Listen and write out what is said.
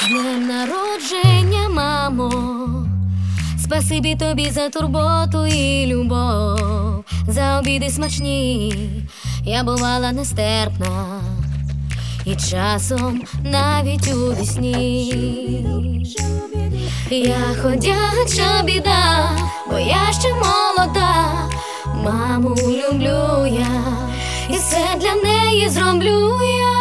З днем народження, мамо, спасибі тобі за турботу і любов, за обіди смачні, я бувала нестерпна, і часом навіть у вісні. Я ходяча біда, бо я ще молода, маму люблю я, і все для неї зроблю я.